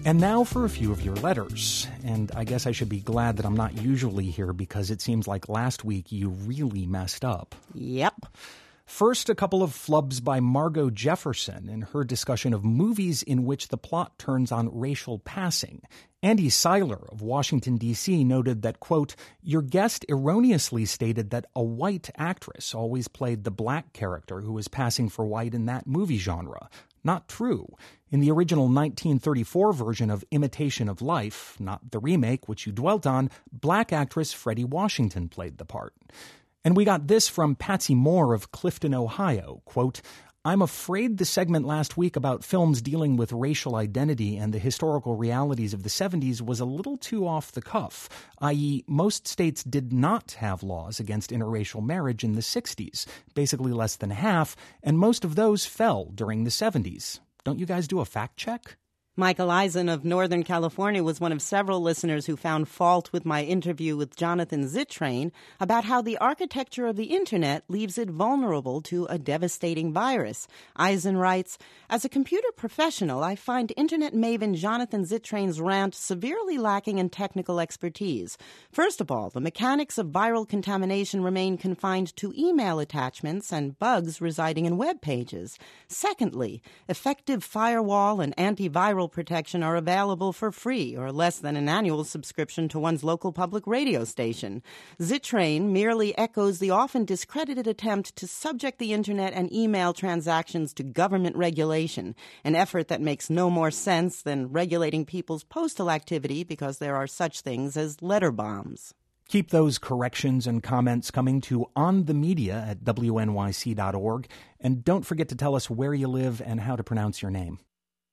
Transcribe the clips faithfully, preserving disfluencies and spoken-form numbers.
And now for a few of your letters. And I guess I should be glad that I'm not usually here because it seems like last week you really messed up. Yep. First, a couple of flubs by Margot Jefferson in her discussion of movies in which the plot turns on racial passing. Andy Seiler of Washington, D C noted that, quote, your guest erroneously stated that a white actress always played the black character who was passing for white in that movie genre. Not true. In the original nineteen thirty-four version of Imitation of Life, not the remake which you dwelt on, black actress Freddie Washington played the part. And we got this from Patsy Moore of Clifton, Ohio, quote, I'm afraid the segment last week about films dealing with racial identity and the historical realities of the seventies was a little too off the cuff, that is, most states did not have laws against interracial marriage in the sixties, basically less than half, and most of those fell during the seventies. Don't you guys do a fact check? Michael Eisen of Northern California was one of several listeners who found fault with my interview with Jonathan Zittrain about how the architecture of the Internet leaves it vulnerable to a devastating virus. Eisen writes, as a computer professional, I find Internet maven Jonathan Zittrain's rant severely lacking in technical expertise. First of all, the mechanics of viral contamination remain confined to email attachments and bugs residing in web pages. Secondly, effective firewall and antiviral protection are available for free or less than an annual subscription to one's local public radio station. Zittrain merely echoes the often discredited attempt to subject the Internet and email transactions to government regulation, an effort that makes no more sense than regulating people's postal activity because there are such things as letter bombs. Keep those corrections and comments coming to onthemedia at W N Y C dot org, and don't forget to tell us where you live and how to pronounce your name.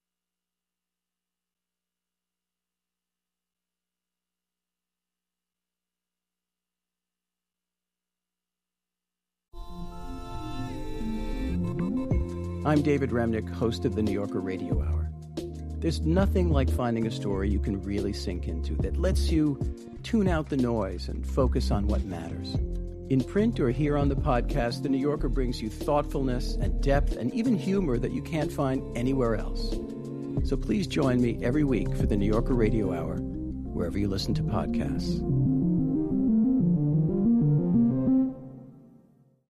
I'm David Remnick, host of the New Yorker Radio Hour. There's nothing like finding a story you can really sink into that lets you tune out the noise and focus on what matters. In print or here on the podcast, the New Yorker brings you thoughtfulness and depth and even humor that you can't find anywhere else. So please join me every week for the New Yorker Radio Hour, wherever you listen to podcasts.